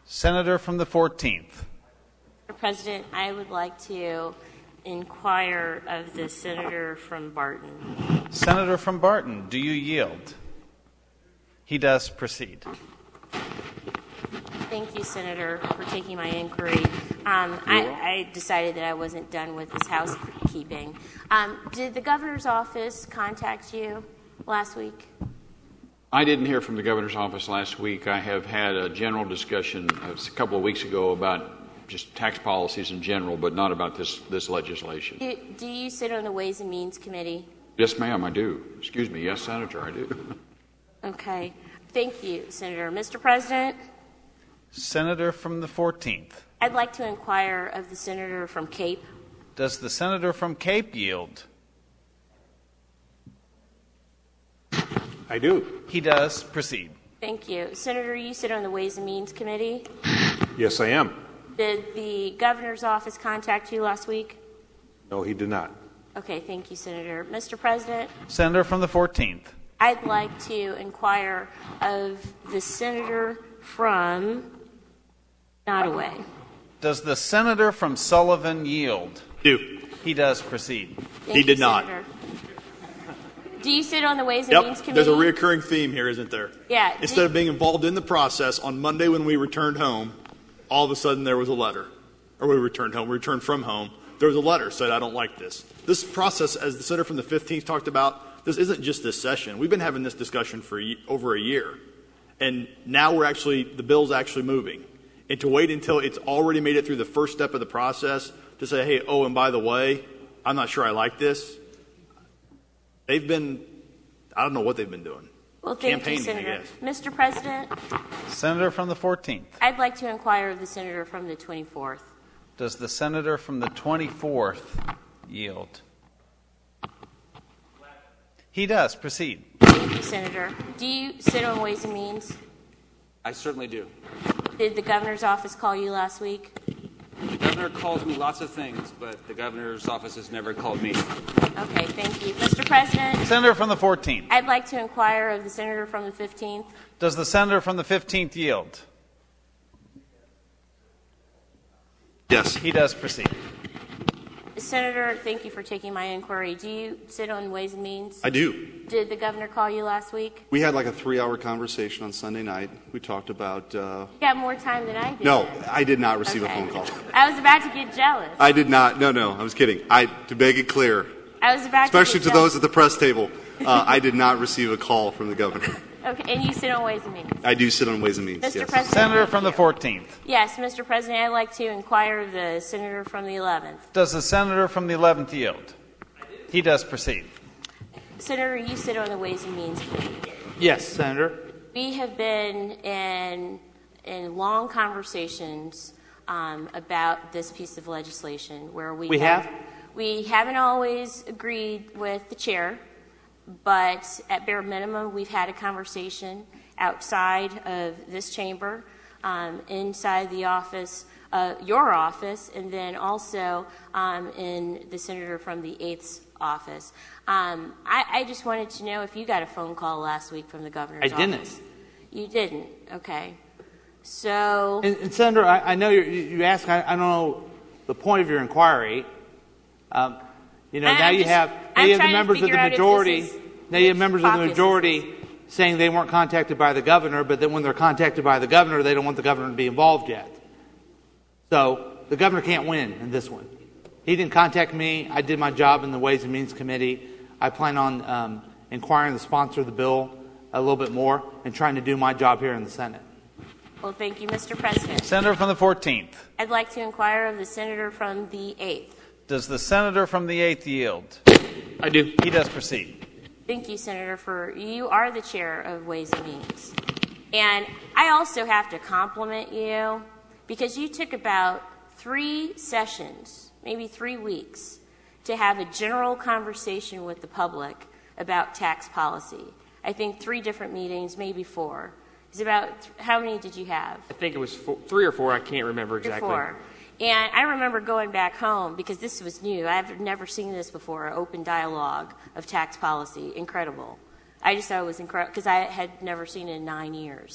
Senator from the 14th. Mr. President, I would like to inquire of the senator from Barton. Senator from Barton, do you yield? He does. Proceed. Thank you, Senator, for taking my inquiry. I decided that I wasn't done with this housekeeping. Did the governor's office contact you last week? I didn't hear from the governor's office last week. I have had a general discussion a couple of weeks ago about just tax policies in general, but not about this legislation. Do you sit on the Ways and Means Committee? Yes, ma'am, I do. Excuse me. Yes, Senator, I do. Okay. Thank you, Senator. Mr. President? Senator from the 14th. I'd like to inquire of the senator from Cape. Does the senator from Cape yield? I do. He does. Proceed. Thank you. Senator, you sit on the Ways and Means Committee. Yes, I am. Did the governor's office contact you last week? No, he did not. Okay, thank you, Senator. Mr. President? Senator from the 14th. I'd like to inquire of the senator from Nottoway. Does the senator from Sullivan yield? Do. He does. Proceed. Thank He did you, not. Senator. Do you sit on the Ways and Means Yep, Committee? there's a reoccurring theme here, isn't there? Yeah. Instead of being involved in the process, on Monday when we returned home, all of a sudden there was a letter. Or we returned from home. There was a letter said, I don't like this. This process, as the senator from the 15th talked about, this isn't just this session. We've been having this discussion for over a year. And now the bill's actually moving. And to wait until it's already made it through the first step of the process to say, hey, oh, and by the way, I'm not sure I like this. I don't know what they've been doing. Well, thank Campaigning, you, Senator. I guess. Mr. President, Senator from the 14th. I'd like to inquire of the senator from the 24th. Does the senator from the 24th yield? He does. Proceed. Thank you, Senator. Do you sit on Ways and Means? I certainly do. Did the governor's office call you last week? The governor calls me lots of things, but the governor's office has never called me. Okay, thank you. Mr. President, Senator from the 14th. I'd like to inquire of the senator from the 15th. Does the senator from the 15th yield? Yes. He does. Proceed. Senator, thank you for taking my inquiry. Do you sit on Ways and Means? I do. Did the governor call you last week? We had like a 3-hour conversation on Sunday night. We talked about... You got more time than I did. No, I did not receive a Okay. phone call. I was about to get jealous. I did not. No, I was kidding. To make it clear, I was about especially to to those at the press table, I did not receive a call from the governor. Okay, and you sit on Ways and Means. I do sit on Ways and Means, Mr. yes. President. Senator thank from the you. 14th. Yes, Mr. President, I'd like to inquire of the senator from the 11th. Does the senator from the 11th yield? He does. Proceed. Senator, you sit on the Ways and Means Committee. Yes, Senator. We have been in long conversations about this piece of legislation where we haven't always agreed with the chair, but at bare minimum we've had a conversation outside of this chamber, inside the office, your office, and then also in the senator from the 8th office. I just wanted to know if you got a phone call last week from the governor's office. I didn't. You didn't? Okay. So... And Senator, I know you asked, I don't know the point of your inquiry. Now you have the members of the majority. Now you have members of the majority saying they weren't contacted by the governor, but then when they're contacted by the governor, they don't want the governor to be involved yet. So the governor can't win in this one. He didn't contact me. I did my job in the Ways and Means Committee. I plan on inquiring the sponsor of the bill a little bit more and trying to do my job here in the Senate. Well, thank you, Mr. President. Senator from the 14th. I'd like to inquire of the senator from the 8th. Does the senator from the 8th yield? I do. He does. Proceed. Thank you, Senator, you are the chair of Ways and Means. And I also have to compliment you because you took about 3 sessions, maybe 3 weeks, to have a general conversation with the public about tax policy. I think 3 different meetings, maybe 4. It's about, how many did you have? I think it was 3 or 4. I can't remember exactly. 4. And I remember going back home, because this was new. I've never seen this before, an open dialogue of tax policy. Incredible. I just thought it was incredible, because I had never seen it in 9 years.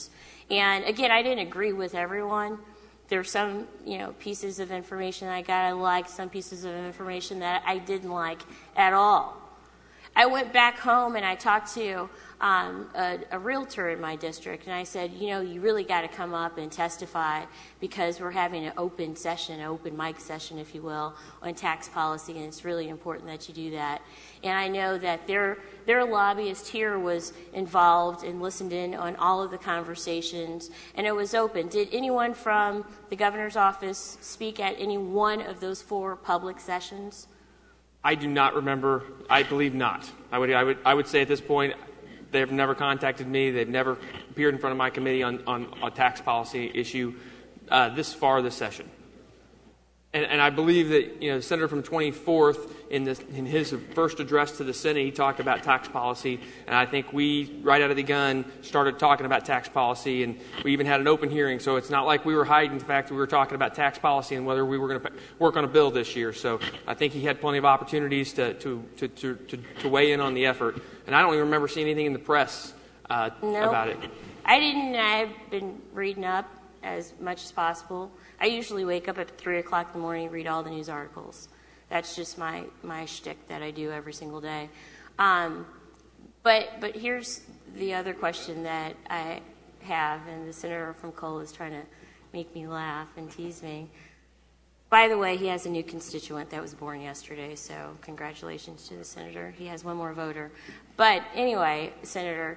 And again, I didn't agree with everyone. There's some, pieces of information I got I liked, some pieces of information that I didn't like at all. I went back home and I talked to a realtor in my district, and I said, you really got to come up and testify because we're having an open session, an open mic session, if you will, on tax policy, and it's really important that you do that. And I know that their lobbyist here was involved and listened in on all of the conversations, and it was open. Did anyone from the governor's office speak at any one of those 4 public sessions? I do not remember. I believe not. I would say at this point, they've never contacted me. They've never appeared in front of my committee on a tax policy issue this far this session. And I believe that the senator from 24th in his first address to the Senate, he talked about tax policy, and I think we right out of the gun started talking about tax policy, and we even had an open hearing. So it's not like we were hiding the fact that we were talking about tax policy and whether we were going to work on a bill this year. So I think he had plenty of opportunities to weigh in on the effort, and I don't even remember seeing anything in the press about it. I didn't. I've been reading up as much as possible. I usually wake up at 3 o'clock in the morning and read all the news articles. That's just my shtick that I do every single day. But here's the other question that I have, and the senator from Cole is trying to make me laugh and tease me. By the way, he has a new constituent that was born yesterday, so congratulations to the senator. He has one more voter. But anyway, Senator,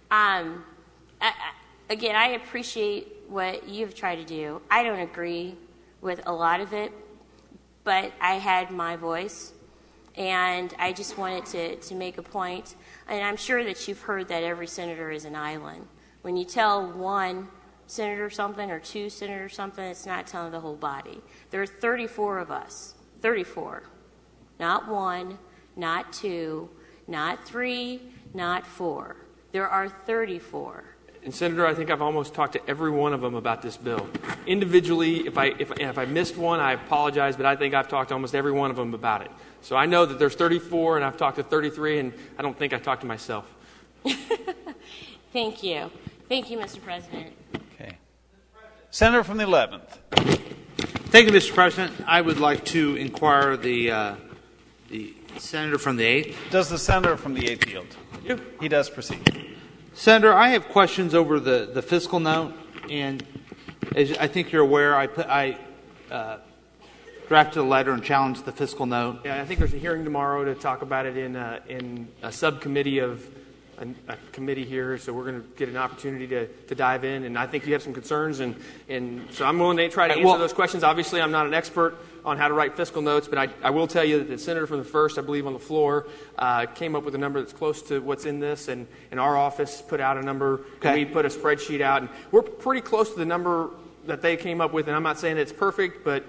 again, I appreciate what you've tried to do. I don't agree with a lot of it, but I had my voice, and I just wanted to make a point. And I'm sure that you've heard that every senator is an island. When you tell one senator something or 2 senators something, it's not telling the whole body. There are 34 of us, 34. Not 1, not 2, not 3, not 4. There are 34. And Senator, I think I've almost talked to every one of them about this bill. Individually, if I missed one, I apologize, but I think I've talked to almost every one of them about it. So I know that there's 34, and I've talked to 33, and I don't think I've talked to myself. Thank you. Thank you, Mr. President. Okay. Senator from the 11th. Thank you, Mr. President. I would like to inquire the senator from the 8th. Does the senator from the 8th yield? Yeah. He does proceed. Senator, I have questions over the fiscal note, and as I think you're aware, I drafted a letter and challenged the fiscal note. Yeah, I think there's a hearing tomorrow to talk about it in a subcommittee of a committee here, so we're going to get an opportunity to dive in, and I think you have some concerns, and so I'm willing to try to answer those questions. Obviously, I'm not an expert on how to write fiscal notes, but I will tell you that the senator from the 1st, I believe on the floor, came up with a number that's close to what's in this, and our office put out a number, and we put a spreadsheet out, and we're pretty close to the number that they came up with, and I'm not saying it's perfect, but...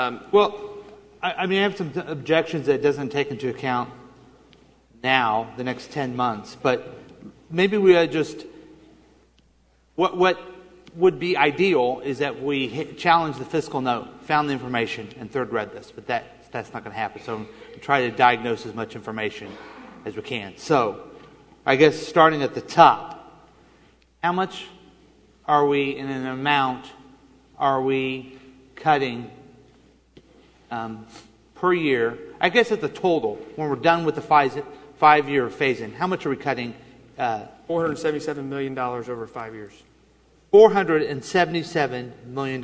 I have some objections that it doesn't take into account now, the next 10 months, but maybe we just... What would be ideal is that we challenge the fiscal note, found the information, and third read this, but that's not going to happen. So we try to diagnose as much information as we can. So I guess starting at the top, how much are we, in an amount, are we cutting per year? I guess at the total, when we're done with the 5-year phase-in, how much are we cutting? $477 million over 5 years. $477 million.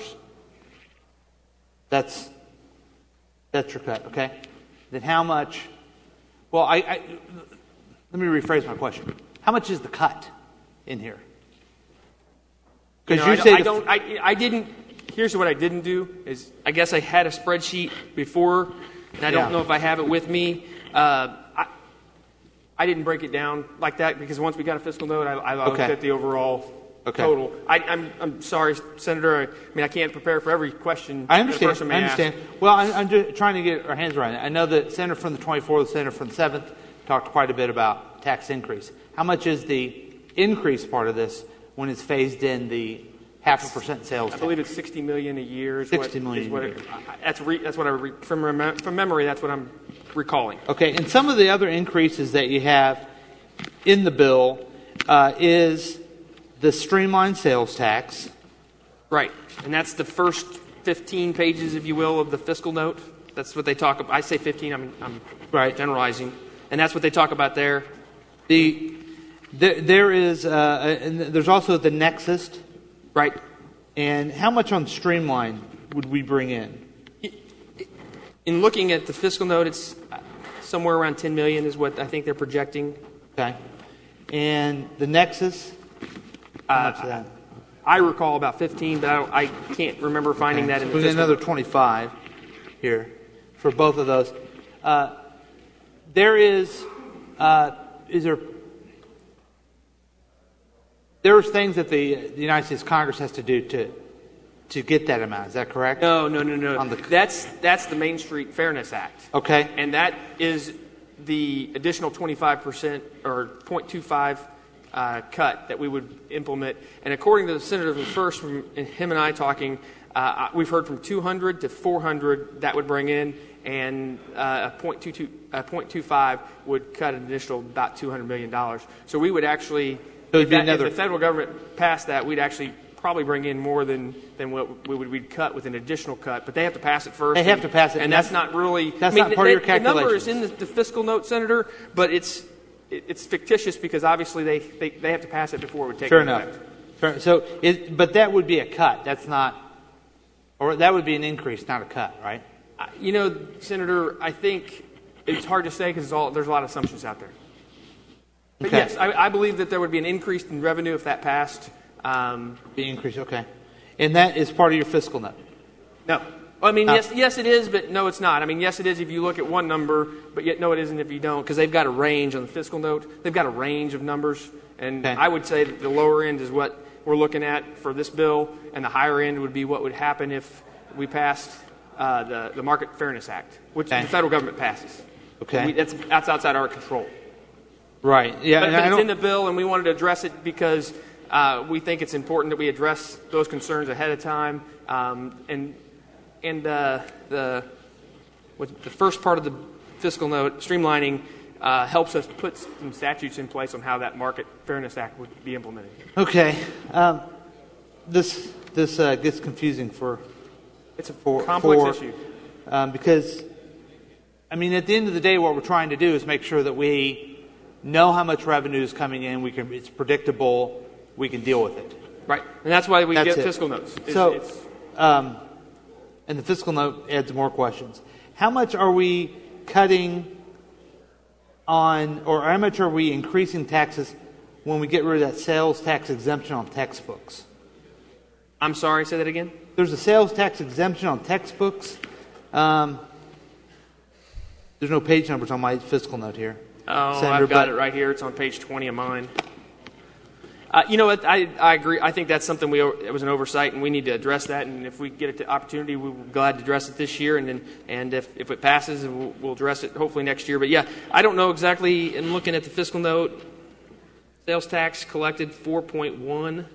That's your cut, okay? Then how much? Well, let me rephrase my question. How much is the cut in here? Because I didn't. Here's what I didn't do is I guess I had a spreadsheet before, and I don't know if I have it with me. I didn't break it down like that because once we got a fiscal note, I looked at the overall. Okay. Total. I'm sorry, Senator. I can't prepare for every question. I understand. The person may ask. Well, I'm just trying to get our hands around it. I know the senator from the 24th, the senator from the 7th talked quite a bit about tax increase. How much is the increase part of this when it's phased in the 0.5% sales tax? I believe it's $60 million a year. $60 million. That's what from memory. That's what I'm recalling. Okay, and some of the other increases that you have in the bill is the streamlined sales tax. Right. And that's the first 15 pages, if you will, of the fiscal note. That's what they talk about. I say 15, I'm right. generalizing. And that's what they talk about there. There is, and there's also the nexus. Right. And how much on streamline would we bring in? In looking at the fiscal note, it's somewhere around $10 million is what I think they're projecting. Okay. And the nexus? How much is that? I recall about 15, but I can't remember finding that in the fiscal note. Another 25 here for both of those. There's things that the United States Congress has to do to get that amount. Is that correct? No. That's the Main Street Fairness Act. Okay. And that is the additional 25% or 0.25 cut that we would implement. And according to the Senator first, from him and I talking, we've heard from 200 to 400 that would bring in, and a 0.25 would cut an additional about $200 million. So we would actually, if the federal government passed that, we'd actually probably bring in more than what we'd cut with an additional cut. But they have to pass it first. They have to pass it. And that's not really... That's not part of your calculations. The number is in the fiscal note, Senator, but it's fictitious because obviously they have to pass it before it would take effect. Fair enough. So, but that would be a cut. That's not... Or that would be an increase, not a cut, right? Senator, I think it's hard to say because there's a lot of assumptions out there. But okay. Yes, I believe that there would be an increase in revenue if that passed. The increase, okay. And that is part of your fiscal note? No. I mean, yes, it is, but no, it's not. I mean, yes, it is if you look at one number, but yet no, it isn't if you don't, because they've got a range on the fiscal note. They've got a range of numbers, and I would say that the lower end is what we're looking at for this bill, and the higher end would be what would happen if we passed the Market Fairness Act, which the federal government passes. Okay. That's outside our control. Right. Yeah. But it's in the bill, and we wanted to address it because we think it's important that we address those concerns ahead of time. And the first part of the fiscal note, streamlining, helps us put some statutes in place on how that Market Fairness Act would be implemented. Okay. This gets confusing for... It's a complex issue. Because, I mean, at the end of the day, what we're trying to do is make sure that we know how much revenue is coming in. It's predictable. We can deal with it. Right. And that's why we get fiscal notes. And the fiscal note adds more questions. How much are we cutting on, or how much are we increasing taxes when we get rid of that sales tax exemption on textbooks? I'm sorry, say that again? There's a sales tax exemption on textbooks. There's no page numbers on my fiscal note here. Oh, Senator, I've got it right here. It's on page 20 of mine. You know what? I agree. I think that's something it was an oversight, and we need to address that. And if we get an opportunity, we'll be glad to address it this year. And if it passes, we'll address it hopefully next year. But yeah, I don't know exactly. In looking at the fiscal note, sales tax collected 4.1.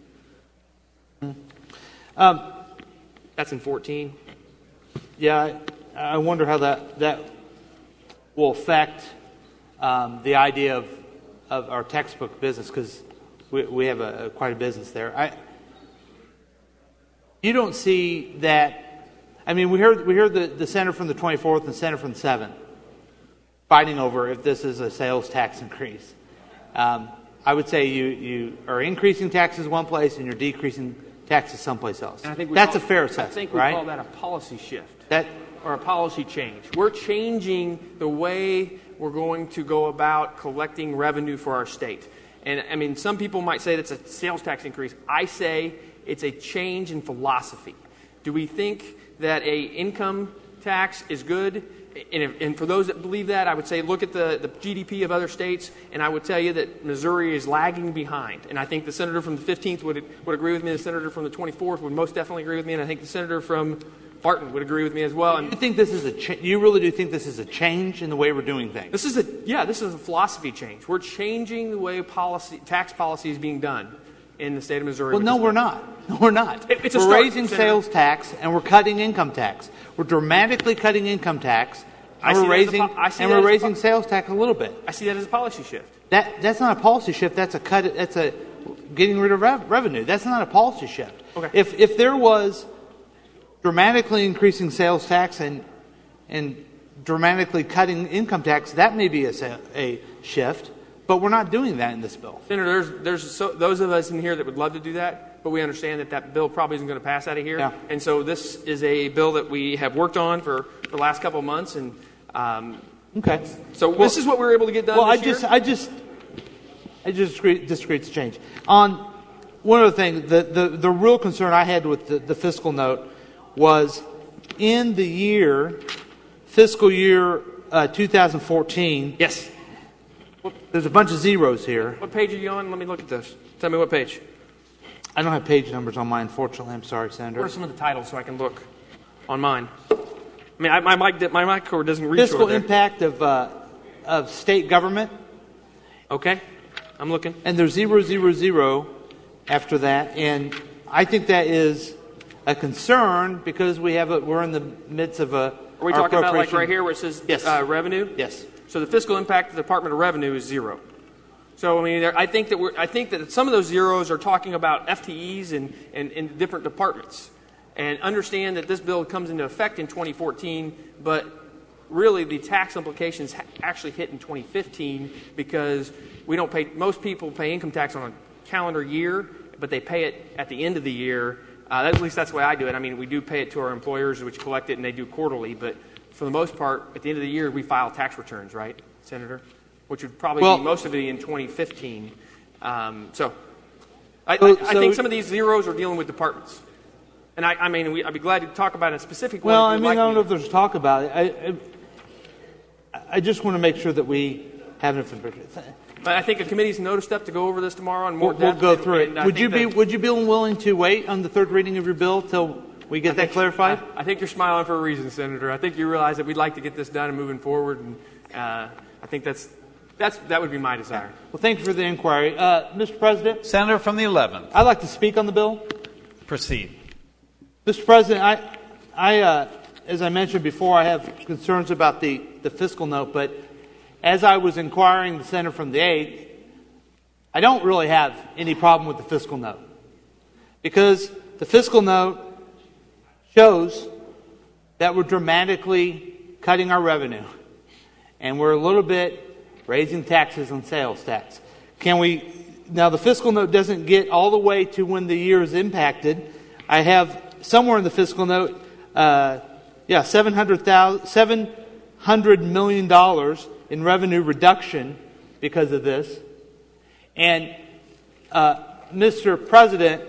That's in 14. Yeah, I wonder how that will affect the idea of our textbook business, because we have quite a business there. You don't see that. I mean, we heard the senator from the 24th and the senator from the 7th fighting over if this is a sales tax increase. I would say you are increasing taxes one place and you're decreasing taxes someplace else. That's a fair assessment, I think we right? call that a policy shift or a policy change. We're changing the way we're going to go about collecting revenue for our state. And, I mean, some people might say that's a sales tax increase. I say it's a change in philosophy. Do we think that a income tax is good? And for those that believe that, I would say look at the GDP of other states, and I would tell you that Missouri is lagging behind. And I think the senator from the 15th would agree with me. The senator from the 24th would most definitely agree with me, and I think the senator from Barton would agree with me as well. And you think this is you really do think this is a change in the way we're doing things? This is a philosophy change. We're changing the way tax policy is being done in the state of Missouri. Well, no, we're not. No, we're not. We're raising sales tax and we're cutting income tax. We're dramatically cutting income tax. And we're raising sales tax a little bit. I see that as a policy shift. That's not a policy shift. That's a cut. That's a getting rid of revenue. That's not a policy shift. Okay. If there was dramatically increasing sales tax and dramatically cutting income tax, that may be a shift, but we're not doing that in this bill. Senator, there's those of us in here that would love to do that, but we understand that bill probably isn't going to pass out of here. Yeah. And so this is a bill that we have worked on for the last couple of months. And okay. So this is what we were able to get done this year? I just disagree to change. On one other thing, the real concern I had with the fiscal note was in the fiscal year 2014. Yes. There's a bunch of zeros here. What page are you on? Let me look at this. Tell me what page. I don't have page numbers on mine, unfortunately. I'm sorry, Senator. What are some of the titles so I can look on mine? I mean, my mic cord doesn't reach Fiscal over there. impact of state government. Okay. I'm looking. And there's 000 after that. And I think that is a concern because we're in the midst of a. Are we talking about like right here where it says yes. Revenue? Yes. So the fiscal impact of the Department of Revenue is 0. So I mean, I think that some of those zeros are talking about FTEs and different departments, and understand that this bill comes into effect in 2014, but really the tax implications actually hit in 2015 because most people pay income tax on a calendar year, but they pay it at the end of the year. At least that's the way I do it. I mean, we do pay it to our employers, which collect it, and they do quarterly. But for the most part, at the end of the year, we file tax returns, right, Senator? Which would probably be most of it in 2015. So I think some of these zeros are dealing with departments. And I'd be glad to talk about a specific one. Well, I don't know if there's talk about it. I just want to make sure that we have enough information. I think a committee's noticed up to go over this tomorrow in more depth. We'll go through it. Would you be willing to wait on the third reading of your bill till we get that clarified? I think you're smiling for a reason, Senator. I think you realize that we'd like to get this done and moving forward, and I think that would be my desire. Well, thank you for the inquiry. Mr. President? Senator from the 11th. I'd like to speak on the bill. Proceed. Mr. President, I as I mentioned before, I have concerns about the fiscal note, but as I was inquiring the senator from the 8th, I don't really have any problem with the fiscal note because the fiscal note shows that we're dramatically cutting our revenue and we're a little bit raising taxes on sales tax. Now the fiscal note doesn't get all the way to when the year is impacted. I have somewhere in the fiscal note, $700 million in revenue reduction because of this. And Mr. President,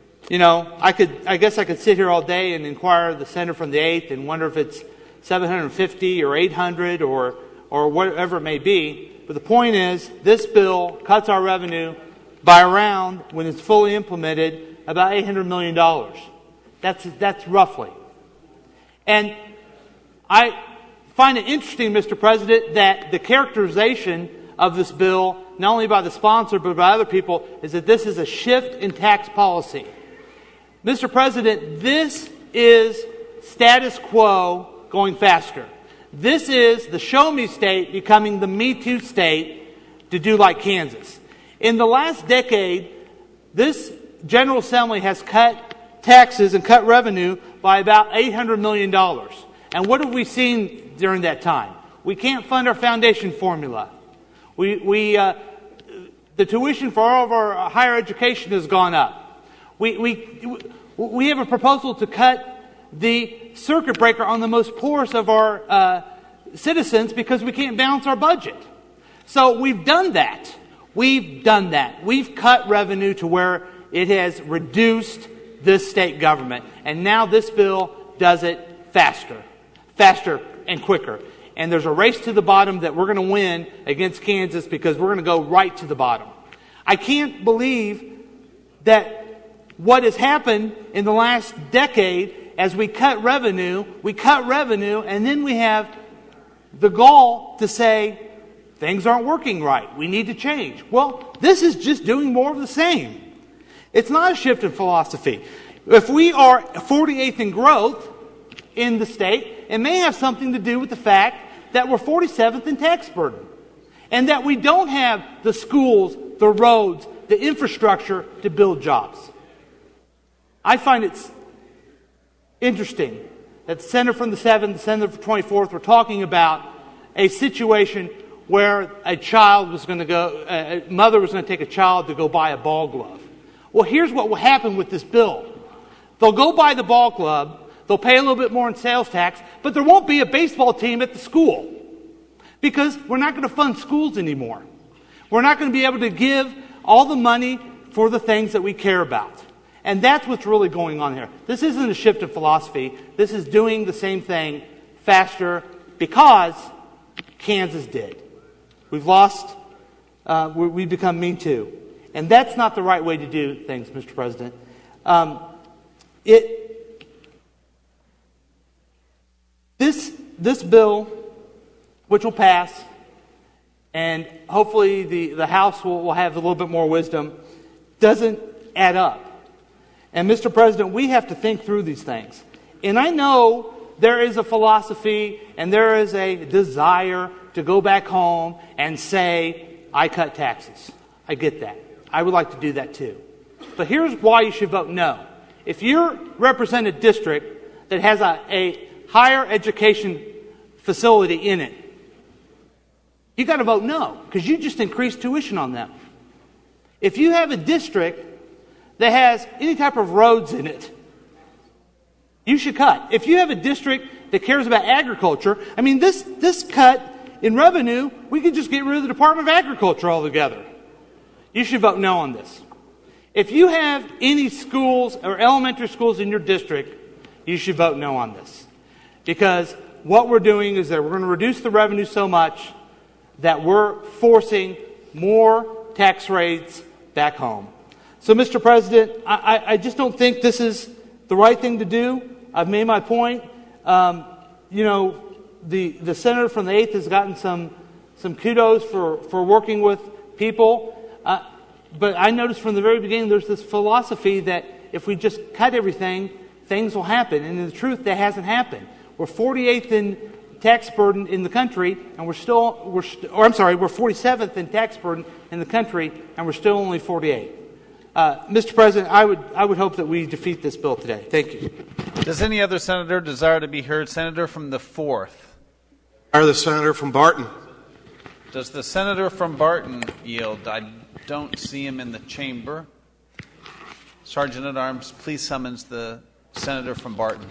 I guess I could sit here all day and inquire the senator from the 8th and wonder if it's 750 or 800 or whatever it may be. But the point is, this bill cuts our revenue by around, when it's fully implemented, about $800 million. That's roughly. And I find it interesting, Mr. President, that the characterization of this bill, not only by the sponsor but by other people, is that this is a shift in tax policy. Mr. President, this is status quo going faster. This is the show me state becoming the me too state to do like Kansas. In the last decade, this General Assembly has cut taxes and cut revenue by about $800 million. And what have we seen during that time? We can't fund our foundation formula. The tuition for all of our higher education has gone up. We have a proposal to cut the circuit breaker on the most poorest of our citizens because we can't balance our budget. So we've done that. We've cut revenue to where it has reduced this state government. And now this bill does it faster and quicker. And there's a race to the bottom that we're going to win against Kansas because we're going to go right to the bottom. I can't believe that what has happened in the last decade as we cut revenue, and then we have the gall to say, things aren't working right. We need to change. Well, this is just doing more of the same. It's not a shift in philosophy. If we are 48th in growth in the state, it may have something to do with the fact that we're 47th in tax burden. And that we don't have the schools, the roads, the infrastructure to build jobs. I find it interesting that the Senator from the 7th, the Senator from the 24th were talking about a situation where a mother was going to take a child to go buy a ball glove. Well, here's what will happen with this bill. They'll go buy the ball glove, they'll pay a little bit more in sales tax, but there won't be a baseball team at the school because we're not going to fund schools anymore. We're not going to be able to give all the money for the things that we care about. And that's what's really going on here. This isn't a shift in philosophy. This is doing the same thing faster because Kansas did. We've lost, we've become me too. And that's not the right way to do things, Mr. President. This bill, which will pass, and hopefully the House will have a little bit more wisdom, doesn't add up. And Mr. President, we have to think through these things. And I know there is a philosophy and there is a desire to go back home and say, I cut taxes. I get that. I would like to do that too. But here's why you should vote no. If you represent a district that has a higher education facility in it, you got to vote no because you just increased tuition on them. If you have a district that has any type of roads in it, you should cut. If you have a district that cares about agriculture, I mean, this cut in revenue, we could just get rid of the Department of Agriculture altogether. You should vote no on this. If you have any schools or elementary schools in your district, you should vote no on this. Because what we're doing is that we're going to reduce the revenue so much that we're forcing more tax rates back home. So, Mr. President, I just don't think this is the right thing to do. I've made my point. The senator from the 8th has gotten some kudos for working with people. But I noticed from the very beginning there's this philosophy that if we just cut everything, things will happen. And in the truth, that hasn't happened. We're 48th in tax burden in the country, and we're 47th in tax burden in the country, and we're still only 48th. Mr. President, I would hope that we defeat this bill today. Thank you. Does any other senator desire to be heard? Senator from the 4th. Or the senator from Barton. Does the senator from Barton yield? I don't see him in the chamber. Sergeant at Arms, please summons the senator from Barton.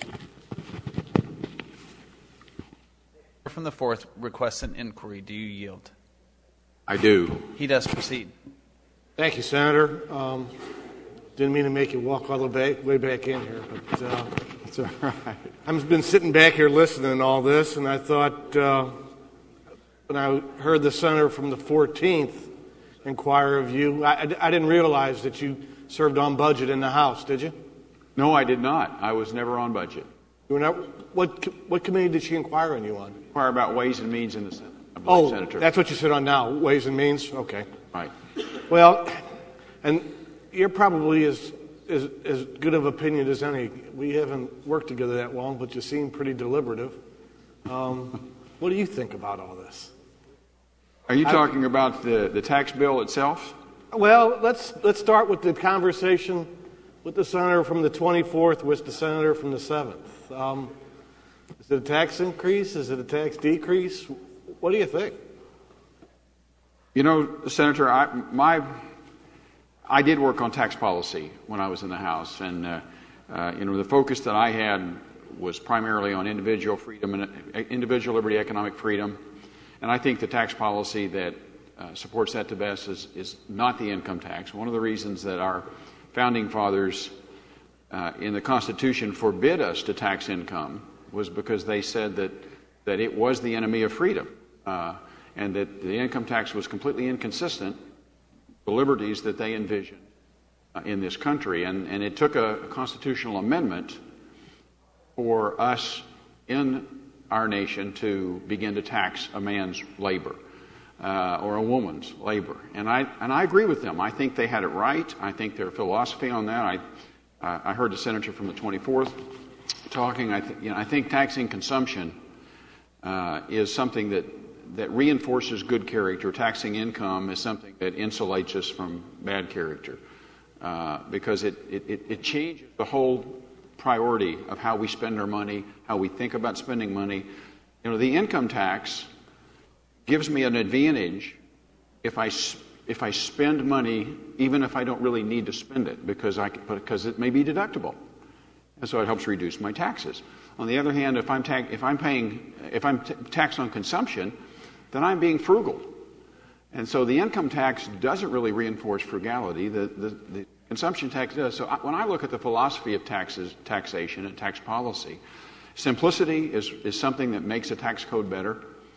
From the 4th requests an inquiry. Do you yield? I do. He does. Proceed. Thank you, Senator. Didn't mean to make you walk all the way back in here, but it's all right. I've been sitting back here listening to all this, and I thought when I heard the senator from the 14th inquire of you, I didn't realize that you served on budget in the House, did you? No, I did not. I was never on budget. You were not. What committee did she inquire on you on? Inquire about Ways and Means in the Senate. Senator. That's what you sit on now, Ways and Means? Okay. Right. Well, and you're probably as good of opinion as any. We haven't worked together that long, but you seem pretty deliberative. What do you think about all this? Are you talking about the tax bill itself? Well, let's start with the conversation with the senator from the 24th with the senator from the 7th. Is it a tax increase? Is it a tax decrease? What do you think? You know, Senator, I did work on tax policy when I was in the House, and the focus that I had was primarily on individual freedom and individual liberty, economic freedom, and I think the tax policy that supports that the best is not the income tax. One of the reasons that our founding fathers in the Constitution forbid us to tax income was because they said that it was the enemy of freedom. And that the income tax was completely inconsistent with the liberties that they envisioned in this country. And it took a constitutional amendment for us in our nation to begin to tax a man's labor or a woman's labor. And I agree with them. I think they had it right. I think their philosophy on that. I heard the senator from the 24th talking. I think taxing consumption is something that reinforces good character. Taxing income is something that insulates us from bad character because it changes the whole priority of how we spend our money, how we think about spending money. The income tax gives me an advantage if I spend money, even if I don't really need to spend it, because it may be deductible, and so it helps reduce my taxes. On the other hand, if I'm taxed on consumption, then I'm being frugal, and so the income tax doesn't really reinforce frugality. The consumption tax does. So when I look at the philosophy of taxation and tax policy, simplicity is something that makes a tax code better.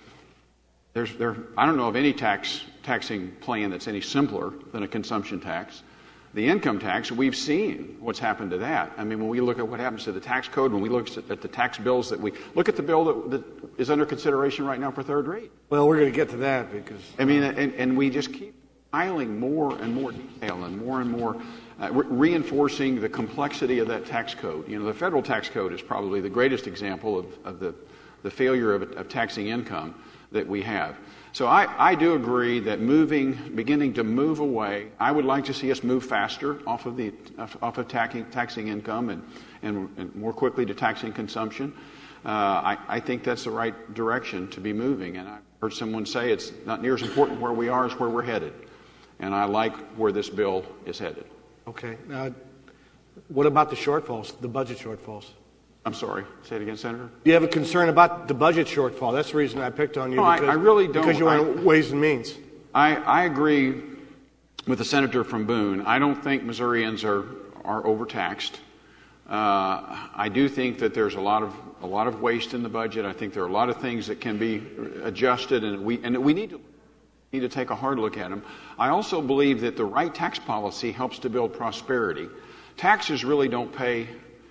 I don't know of any taxing plan that's any simpler than a consumption tax. The income tax, we've seen what's happened to that. I mean, when we look at what happens to the tax code, when we look at the tax bills look at the bill that is under consideration right now for third rate. Well, we're going to get to that because and we just keep piling more and more detail and more reinforcing the complexity of that tax code. The federal tax code is probably the greatest example of the failure of taxing income that we have. So I do agree that beginning to move away, I would like to see us move faster off of taxing income and more quickly to taxing consumption. I think that's the right direction to be moving. And I heard someone say it's not near as important where we are as where we're headed. And I like where this bill is headed. Okay. Now, what about the shortfalls, the budget shortfalls? I'm sorry. Say it again, Senator. Do you have a concern about the budget shortfall? That's the reason I picked on you. No, I really don't. Because you want Ways and Means. I agree with the senator from Boone. I don't think Missourians are overtaxed. I do think that there's a lot of waste in the budget. I think there are a lot of things that can be adjusted, and we need to take a hard look at them. I also believe that the right tax policy helps to build prosperity. Taxes really don't pay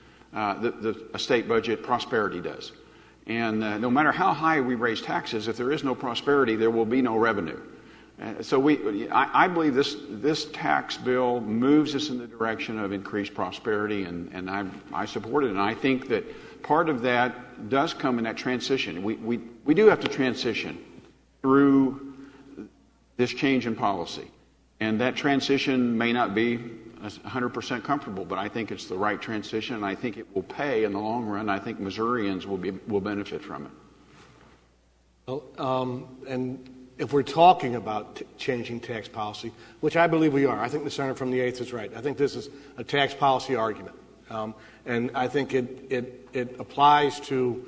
a state budget. Prosperity does. And no matter how high we raise taxes, if there is no prosperity, there will be no revenue. So I believe this tax bill moves us in the direction of increased prosperity, and I support it. And I think that part of that does come in that transition. We do have to transition through this change in policy. And that transition may not be 100% comfortable, but I think it's the right transition, and I think it will pay in the long run. I think Missourians will benefit from it. Well, and if we're talking about changing tax policy, which I believe we are, I think the senator from the 8th is right. I think this is a tax policy argument, and I think it applies to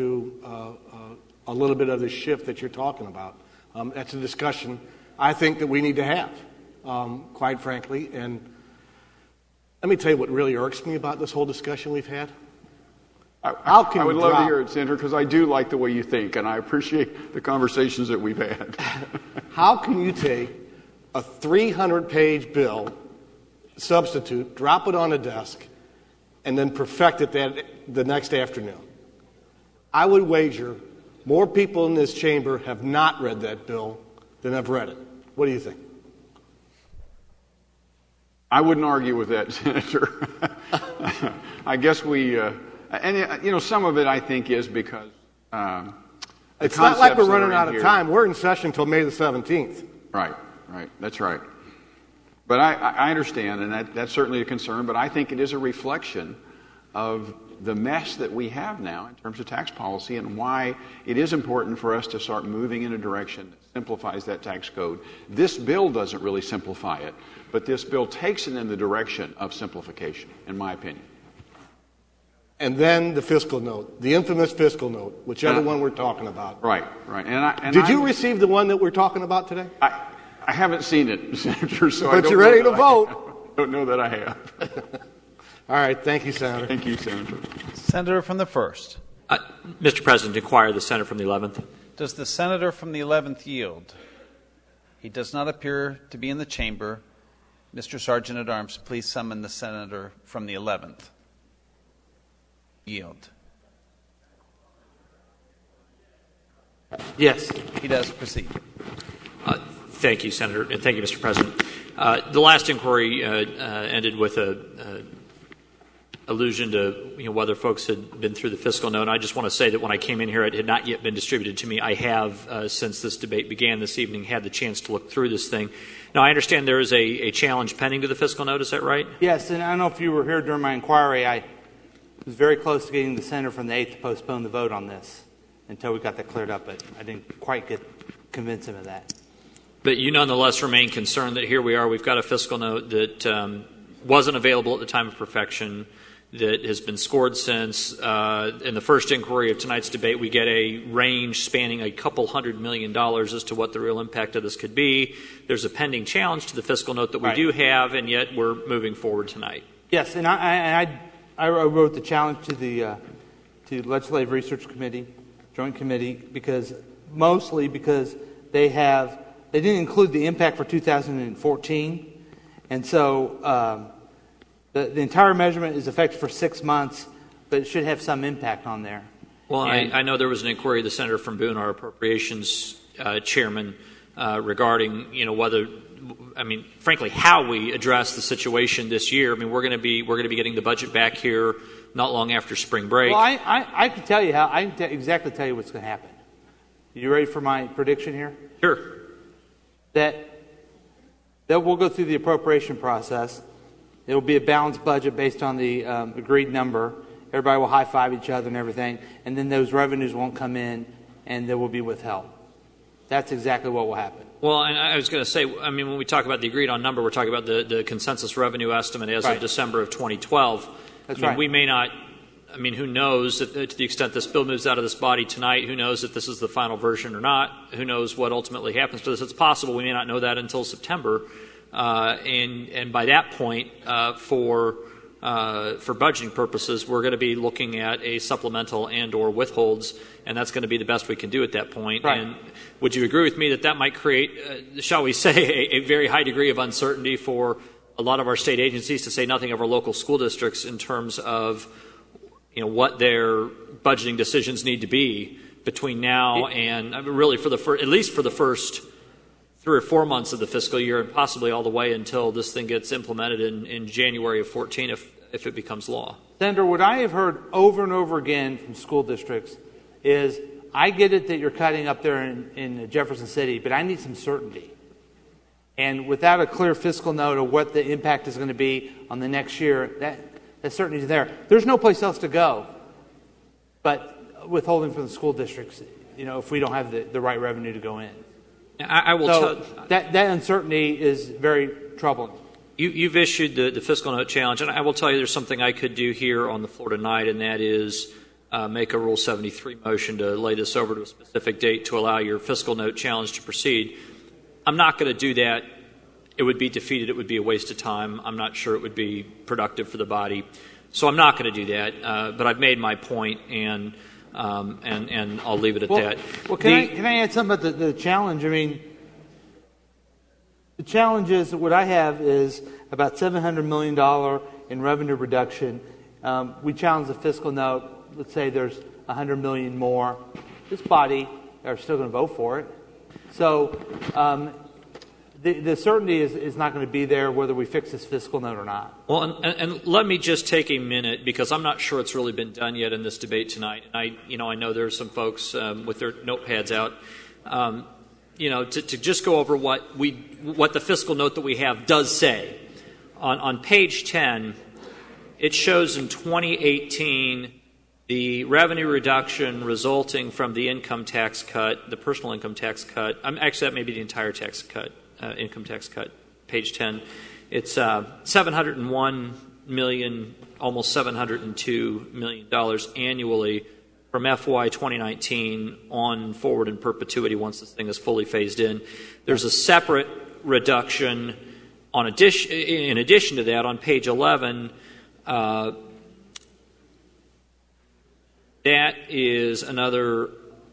a little bit of the shift that you're talking about. That's a discussion I think that we need to have, quite frankly. And let me tell you what really irks me about this whole discussion we've had. I would love to hear it, Senator, because I do like the way you think, and I appreciate the conversations that we've had. How can you take a 300-page bill, substitute, drop it on a desk, and then perfect it the next afternoon? I would wager more people in this chamber have not read that bill than have read it. What do you think? I wouldn't argue with that, Senator. I guess some of it I think is because it's not like we're running out of time. We're in session until May the 17th. Right. That's right. But I understand, and that's certainly a concern, but I think it is a reflection of the mess that we have now in terms of tax policy and why it is important for us to start moving in a direction that simplifies that tax code. This bill doesn't really simplify it, but this bill takes it in the direction of simplification, in my opinion. And then the fiscal note, the infamous fiscal note, whichever one we're talking about. Right. Did you receive the one that we're talking about today? I haven't seen it, Senator, so but you're ready to vote. I don't know that I have. All right. Thank you, Senator. Thank you, Senator. Senator from the 1st. Mr. President, inquire the senator from the 11th. Does the senator from the 11th yield? He does not appear to be in the chamber. Mr. Sergeant at Arms, please summon the senator from the 11th. Yield. Yes. He does. Proceed. Thank you, Senator, and thank you, Mr. President. The last inquiry ended with a allusion to whether folks had been through the fiscal note. And I just want to say that when I came in here, it had not yet been distributed to me. I have, since this debate began this evening, had the chance to look through this thing. Now, I understand there is a challenge pending to the fiscal note. Is that right? Yes, and I don't know if you were here during my inquiry. I was very close to getting the senator from the 8th to postpone the vote on this until we got that cleared up, but I didn't quite convince him of that. But you nonetheless remain concerned that here we are, we've got a fiscal note that wasn't available at the time of perfection, that has been scored since. In the first inquiry of tonight's debate, we get a range spanning a couple $100 million as to what the real impact of this could be. There's a pending challenge to the fiscal note that we do have, and yet we're moving forward tonight. Yes, and I wrote the challenge to the Legislative Research Committee, Joint Committee, because they didn't include the impact for 2014, and so the entire measurement is effective for 6 months, but it should have some impact on there. Well, I know there was an inquiry of the senator from Boone, our appropriations chairman, regarding whether, frankly, how we address the situation this year. I mean, we're going to be getting the budget back here not long after spring break. Well, I can tell you exactly tell you what's going to happen. You ready for my prediction here? Sure. That we'll go through the appropriation process. It will be a balanced budget based on the agreed number. Everybody will high-five each other and everything, and then those revenues won't come in, and they will be withheld. That's exactly what will happen. Well, and I was going to say, when we talk about the agreed-on number, we're talking about the consensus revenue estimate as of December of 2012. That's right. We may not. Who knows, to the extent this bill moves out of this body tonight, who knows if this is the final version or not? Who knows what ultimately happens to this? It's possible we may not know that until September. And by that point, for budgeting purposes, we're going to be looking at a supplemental and/or withholds, and that's going to be the best we can do at that point. Right. And would you agree with me that might create, shall we say, a very high degree of uncertainty for a lot of our state agencies, to say nothing of our local school districts, in terms of what their budgeting decisions need to be between now and really at least for the first 3 or 4 months of the fiscal year, and possibly all the way until this thing gets implemented in January of 14 if it becomes law. Senator, what I have heard over and over again from school districts is, I get it that you're cutting up there in Jefferson City, but I need some certainty. And without a clear fiscal note of what the impact is going to be on the next year, that certainty is there. There's no place else to go but withholding from the school districts, if we don't have the right revenue to go in. I will that uncertainty is very troubling. You've issued the fiscal note challenge, and I will tell you there's something I could do here on the floor tonight, and that is make a Rule 73 motion to lay this over to a specific date to allow your fiscal note challenge to proceed. I'm not going to do that. It would be defeated. It would be a waste of time. I'm not sure it would be productive for the body. So I'm not going to do that. But I've made my point, and I'll leave it at that. Well, can I add something about the challenge? The challenge is, what I have is about $700 million in revenue reduction. We challenge the fiscal note. Let's say there's $100 million more. This body are still going to vote for it. So the certainty is not going to be there whether we fix this fiscal note or not. Well, and let me just take a minute, because I'm not sure it's really been done yet in this debate tonight. And I know there are some folks with their notepads out. To just go over what the fiscal note that we have does say. On page 10, it shows in 2018 the revenue reduction resulting from the income tax cut, the personal income tax cut. Actually, that may be the entire tax cut. Income tax cut, page 10. It's $701 million, almost $702 million annually from FY 2019 on forward in perpetuity once this thing is fully phased in. There's a separate reduction in addition to that on page 11. That is another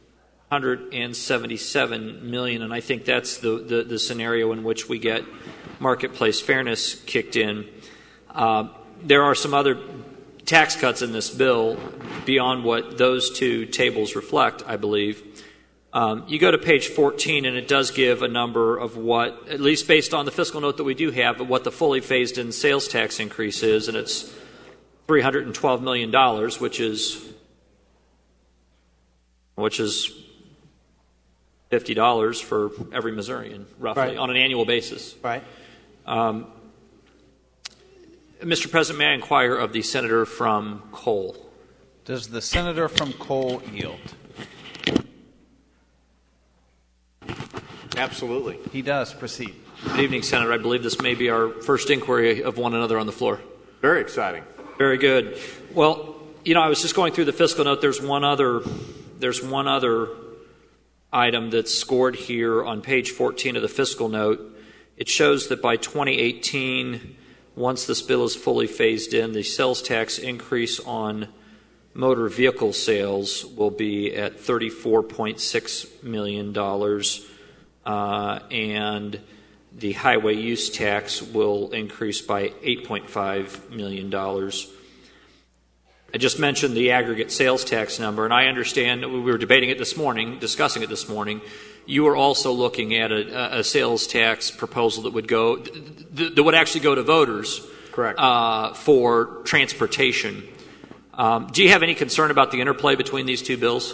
$177 million, and I think that's the scenario in which we get marketplace fairness kicked in. There are some other tax cuts in this bill beyond what those two tables reflect, I believe. You go to page 14, and it does give a number of what, at least based on the fiscal note that we do have, what the fully phased-in sales tax increase is, and it's $312 million, which is $50 for every Missourian, roughly, on an annual basis. Right. Mr. President, may I inquire of the senator from Cole? Does the senator from Cole yield? Absolutely. He does. Proceed. Good evening, Senator. I believe this may be our first inquiry of one another on the floor. Very exciting. Very good. Well, I was just going through the fiscal note. There's one other item that's scored here on page 14 of the fiscal note. It shows that by 2018, once this bill is fully phased in, the sales tax increase on motor vehicle sales will be at $34.6 million, and the highway use tax will increase by $8.5 million. I just mentioned the aggregate sales tax number, and I understand we were discussing it this morning. You are also looking at a sales tax proposal that would actually go to voters. Correct. For transportation. Do you have any concern about the interplay between these two bills?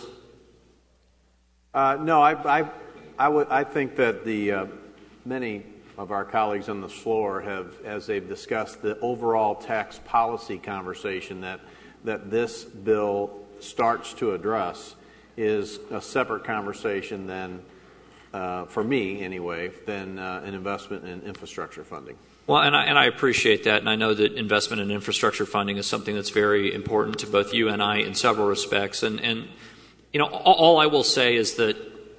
No, I think that many of our colleagues on the floor have, as they've discussed the overall tax policy conversation that this bill starts to address, is a separate conversation than, for me anyway, than an investment in infrastructure funding. Well, and I appreciate that, and I know that investment in infrastructure funding is something that's very important to both you and I in several respects. And all I will say is that,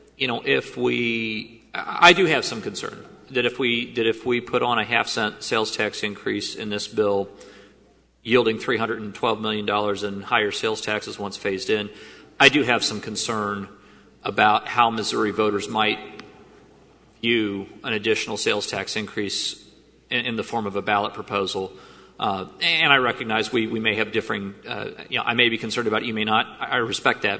I do have some concern that if we put on a half-cent sales tax increase in this bill, yielding $312 million in higher sales taxes once phased in, I do have some concern about how Missouri voters might view an additional sales tax increase in the form of a ballot proposal. And I recognize we may have differing, I may be concerned about it, you may not. I respect that.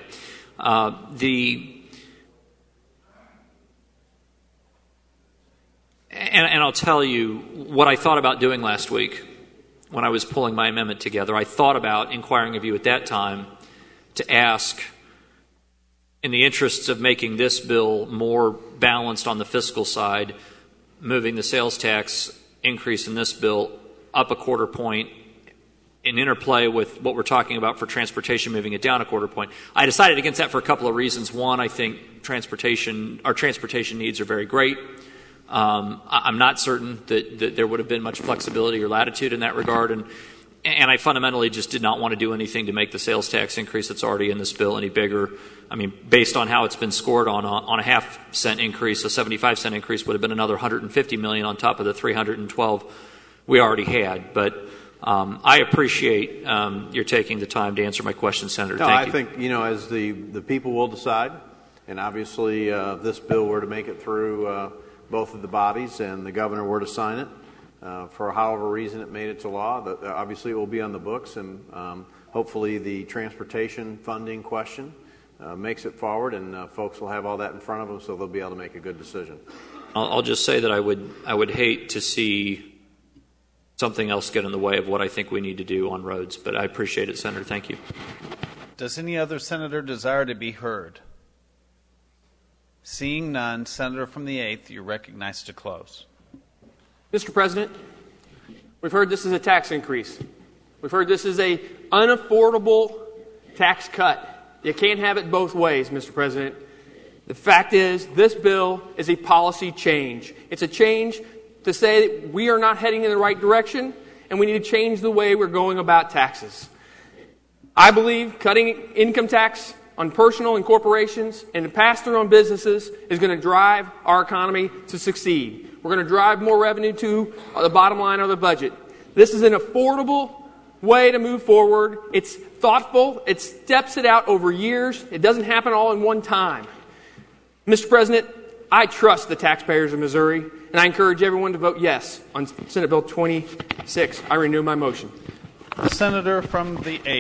And I'll tell you what I thought about doing last week when I was pulling my amendment together. I thought about inquiring of you at that time to ask, in the interests of making this bill more balanced on the fiscal side, moving the sales tax increase in this bill up a quarter point in interplay with what we're talking about for transportation, moving it down a quarter point. I decided against that for a couple of reasons. One, I think our transportation needs are very great. I'm not certain that there would have been much flexibility or latitude in that regard, and I fundamentally just did not want to do anything to make the sales tax increase that's already in this bill any bigger. I mean, based on how it's been scored on a half-cent increase, a 75-cent increase would have been another $150 million on top of the $312 we already had. But I appreciate your taking the time to answer my question, Senator. Thank you. I think, as the people will decide, and obviously if this bill were to make it through both of the bodies and the governor were to sign it, for however reason it made it to law, obviously it will be on the books, and hopefully the transportation funding question makes it forward, and folks will have all that in front of them, so they'll be able to make a good decision. I'll just say that I would hate to see something else get in the way of what I think we need to do on roads, but I appreciate it, Senator. Thank you. Does any other senator desire to be heard? Seeing none, Senator from the 8th, you're recognized to close. Mr. President, we've heard this is a tax increase. We've heard this is a unaffordable tax cut. You can't have it both ways, Mr. President. The fact is, this bill is a policy change. It's a change to say that we are not heading in the right direction, and we need to change the way we're going about taxes. I believe cutting income tax on personal and corporations and to pass through on businesses is going to drive our economy to succeed. We're going to drive more revenue to the bottom line of the budget. This is an affordable way to move forward. It's thoughtful. It steps it out over years. It doesn't happen all in one time. Mr. President, I trust the taxpayers of Missouri, and I encourage everyone to vote yes on Senate Bill 26. I renew my motion. The senator from the 8th.